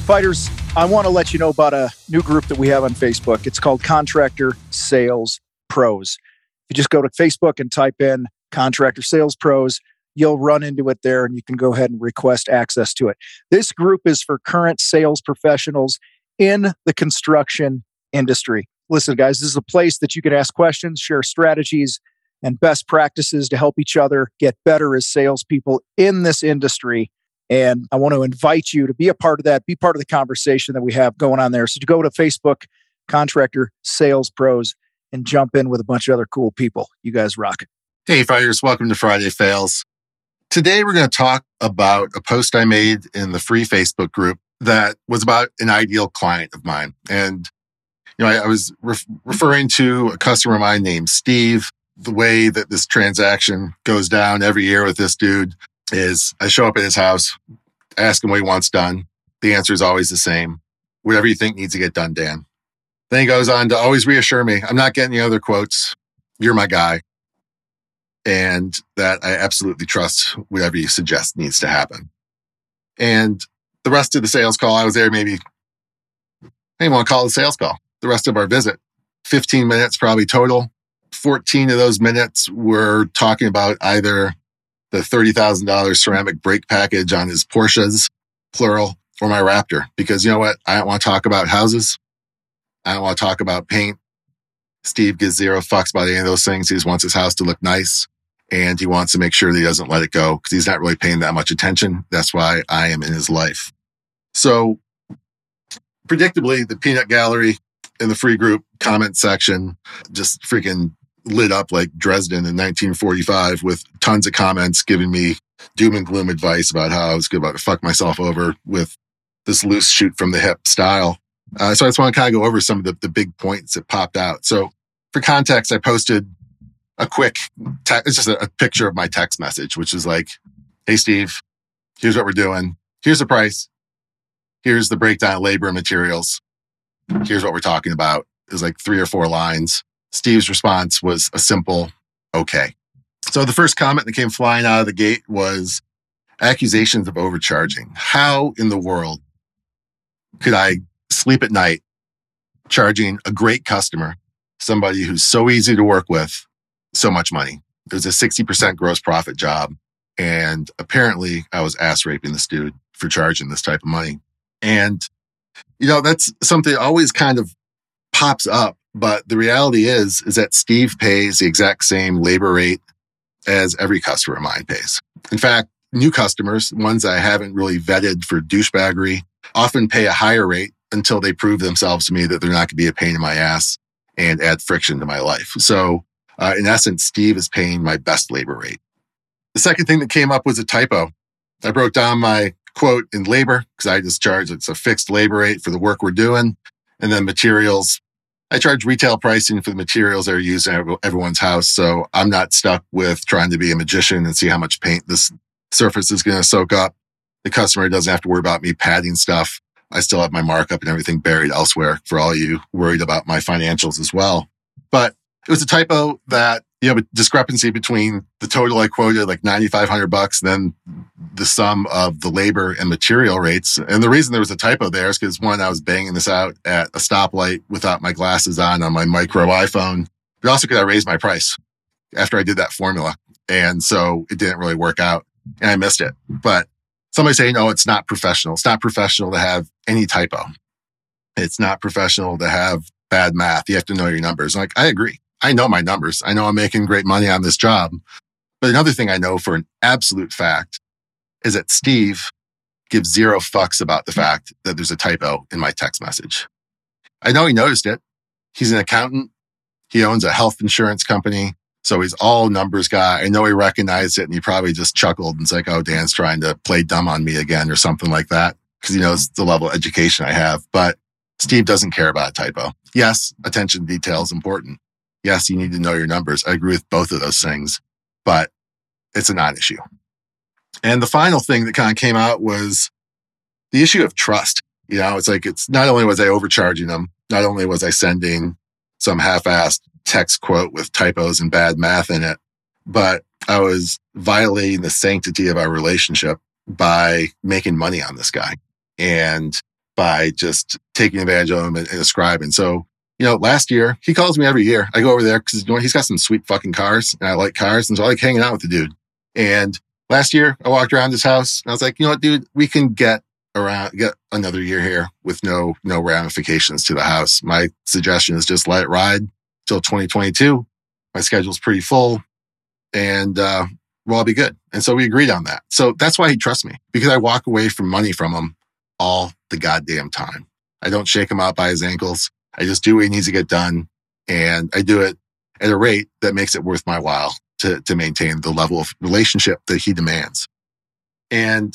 Fighters, I want to let you know about a new group that we have on Facebook. It's called Contractor Sales Pros. If you just go to Facebook and type in Contractor Sales Pros, you'll run into it there and you can go ahead and request access to it. This group is for current sales professionals in the construction industry. Listen, guys, this is a place that you can ask questions, share strategies, and best practices to help each other get better as salespeople in this industry. And I want to invite you to be a part of that, be part of the conversation that we have going on there. So to go to Facebook, Contractor Sales Pros, and jump in with a bunch of other cool people. You guys rock. Hey, fighters, welcome to Friday Fails. Today, we're going to talk about a post I made in the free Facebook group that was about an ideal client of mine. And, I was referring to a customer of mine named Steve. The way that this transaction goes down every year with this dude is I show up at his house, ask him what he wants done. The answer is always the same. Whatever you think needs to get done, Dan. Then he goes on to always reassure me, I'm not getting any other quotes. You're my guy. And that I absolutely trust whatever you suggest needs to happen. And the rest of the sales call, I was there maybe, I didn't want to call it a sales call. The rest of our visit, 15 minutes probably total. 14 of those minutes were talking about either the $30,000 ceramic brake package on his Porsches, plural, or my Raptor. Because you know what? I don't want to talk about houses. I don't want to talk about paint. Steve gives zero fucks about any of those things. He just wants his house to look nice. And he wants to make sure that he doesn't let it go because he's not really paying that much attention. That's why I am in his life. So, predictably, the peanut gallery in the free group comment section just freaking lit up like Dresden in 1945 with tons of comments giving me doom and gloom advice about how I was about to fuck myself over with this loose shoot from the hip style. So I just want to kind of go over some of the big points that popped out. So for context, I posted a quick it's just a picture of my text message, which is like, hey, Steve, here's what we're doing. Here's the price. Here's the breakdown of labor and materials. Here's what we're talking about. It was like 3 or 4 lines. Steve's response was a simple, okay. So the first comment that came flying out of the gate was accusations of overcharging. How in the world could I sleep at night charging a great customer, somebody who's so easy to work with, so much money? It was a 60% gross profit job. And apparently I was ass raping this dude for charging this type of money. And, that's something that always kind of pops up. But the reality is that Steve pays the exact same labor rate as every customer of mine pays. In fact, new customers, ones that I haven't really vetted for douchebaggery, often pay a higher rate until they prove themselves to me that they're not going to be a pain in my ass and add friction to my life. So in essence, Steve is paying my best labor rate. The second thing that came up was a typo. I broke down my quote in labor because I just charge, it's a fixed labor rate for the work we're doing. And then materials, I charge retail pricing for the materials that are used in everyone's house. So I'm not stuck with trying to be a magician and see how much paint this surface is going to soak up. The customer doesn't have to worry about me padding stuff. I still have my markup and everything buried elsewhere for all you worried about my financials as well. But it was a typo that, a discrepancy between the total I quoted, like $9,500, then the sum of the labor and material rates. And the reason there was a typo there is because, one, I was banging this out at a stoplight without my glasses on my micro iPhone. But also because I raised my price after I did that formula. And so it didn't really work out and I missed it. But somebody say, no, it's not professional. It's not professional to have any typo. It's not professional to have bad math. You have to know your numbers. Like, I agree. I know my numbers. I know I'm making great money on this job. But another thing I know for an absolute fact is that Steve gives zero fucks about the fact that there's a typo in my text message. I know he noticed it. He's an accountant. He owns a health insurance company. So he's all numbers guy. I know he recognized it and he probably just chuckled and it's like, oh, Dan's trying to play dumb on me again or something like that because he knows the level of education I have. But Steve doesn't care about a typo. Yes, attention to detail is important. Yes, you need to know your numbers. I agree with both of those things, but it's a non-issue. And the final thing that kind of came out was the issue of trust. It's not only was I overcharging them, not only was I sending some half-assed text quote with typos and bad math in it, but I was violating the sanctity of our relationship by making money on this guy. And by just taking advantage of him and ascribing. So, last year, he calls me every year. I go over there because he's got some sweet fucking cars and I like cars. And so I like hanging out with the dude. And last year I walked around his house and I was like, you know what, dude, we can get another year here with no ramifications to the house. My suggestion is just let it ride till 2022. My schedule's pretty full and we'll all be good. And so we agreed on that. So that's why he trusts me, because I walk away from money from him all the goddamn time. I don't shake him out by his ankles. I just do what he needs to get done. And I do it at a rate that makes it worth my while to maintain the level of relationship that he demands. And,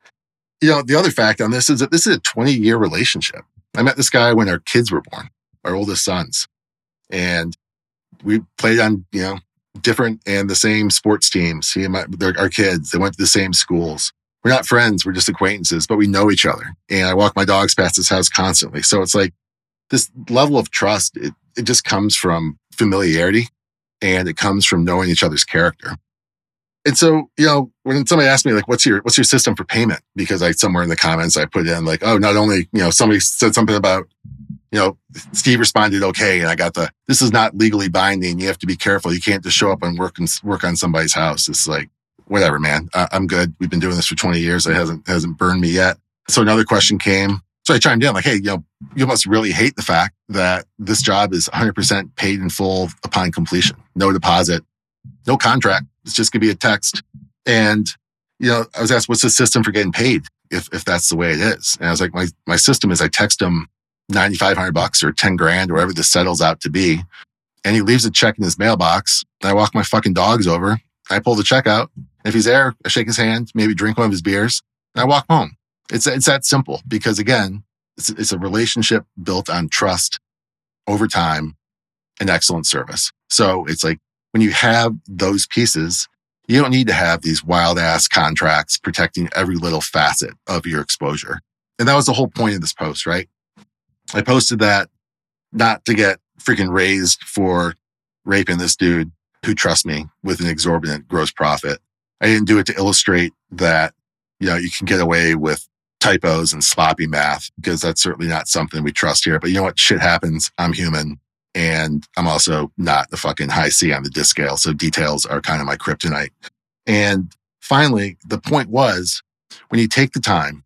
the other fact on this is that this is a 20-year relationship. I met this guy when our kids were born, our oldest sons. And we played on, different and the same sports teams. He and our kids, they went to the same schools. We're not friends. We're just acquaintances, but we know each other. And I walk my dogs past his house constantly. So it's like this level of trust, it just comes from familiarity and it comes from knowing each other's character. And so, when somebody asked me, like, what's your system for payment? Because somewhere in the comments, I put in like, oh, not only, somebody said something about, Steve responded, okay. And I got this is not legally binding. You have to be careful. You can't just show up and work on somebody's house. It's like, whatever, man. I'm good. We've been doing this for 20 years. It hasn't burned me yet. So another question came. So I chimed in like, hey, you must really hate the fact that this job is 100% paid in full upon completion. No deposit, no contract. It's just going to be a text. And, I was asked, what's the system for getting paid if that's the way it is? And I was like, my system is I text him $9,500 or 10 grand or whatever this settles out to be. And he leaves a check in his mailbox. And I walk my fucking dogs over. I pull the check out. And if he's there, I shake his hand, maybe drink one of his beers, and I walk home. It's that simple because, again, it's a relationship built on trust over time and excellent service. So it's like when you have those pieces, you don't need to have these wild ass contracts protecting every little facet of your exposure. And that was the whole point of this post, right? I posted that not to get freaking raised for raping this dude who trusts me with an exorbitant gross profit. I didn't do it to illustrate that, you can get away with typos and sloppy math, because that's certainly not something we trust here. But you know what? Shit happens. I'm human. And I'm also not the fucking high C on the disc scale. So details are kind of my kryptonite. And finally, the point was, when you take the time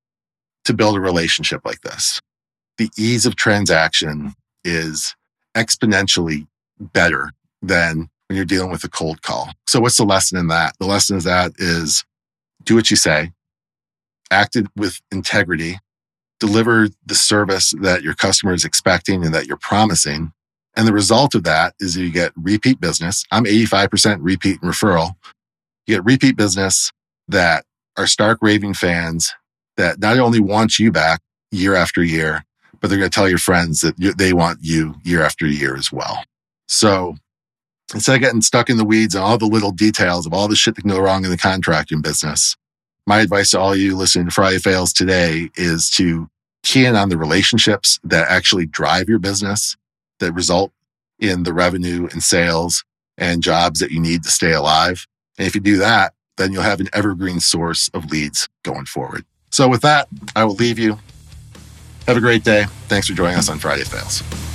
to build a relationship like this, the ease of transaction is exponentially better than when you're dealing with a cold call. So what's the lesson in that? The lesson is that is do what you say, act with integrity, deliver the service that your customer is expecting and that you're promising. And the result of that is you get repeat business. I'm 85% repeat and referral. You get repeat business that are stark raving fans that not only want you back year after year, but they're going to tell your friends that they want you year after year as well. So instead of getting stuck in the weeds and all the little details of all the shit that can go wrong in the contracting business, my advice to all you listening to Friday Fails today is to key in on the relationships that actually drive your business, that result in the revenue and sales and jobs that you need to stay alive. And if you do that, then you'll have an evergreen source of leads going forward. So with that, I will leave you. Have a great day. Thanks for joining us on Friday Fails.